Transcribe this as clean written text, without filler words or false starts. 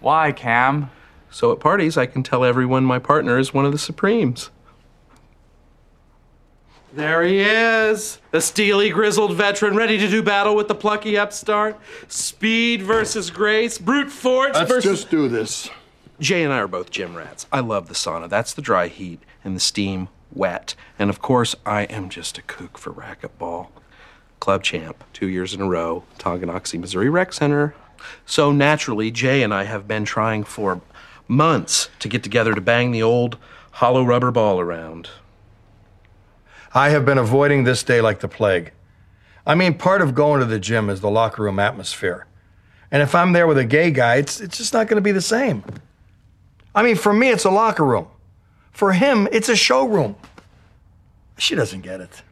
Why, Cam? So at parties, I can tell everyone my partner is one of the Supremes. There he is, the steely, grizzled veteran, ready to do battle with the plucky upstart. Speed versus grace, brute force Let's versus... just do this. Jay and I are both gym rats. I love the sauna. That's the dry heat, and the steam wet. And of course, I am just a kook for racquetball. Club champ, 2 years in a row, Tonganoxie, Missouri Rec Center. So naturally, Jay and I have been trying for months to get together to bang the old hollow rubber ball around. I have been avoiding this day like the plague. I mean, part of going to the gym is the locker room atmosphere. And if I'm there with a gay guy, it's just not going to be the same. I mean, for me, it's a locker room. For him, it's a showroom. She doesn't get it.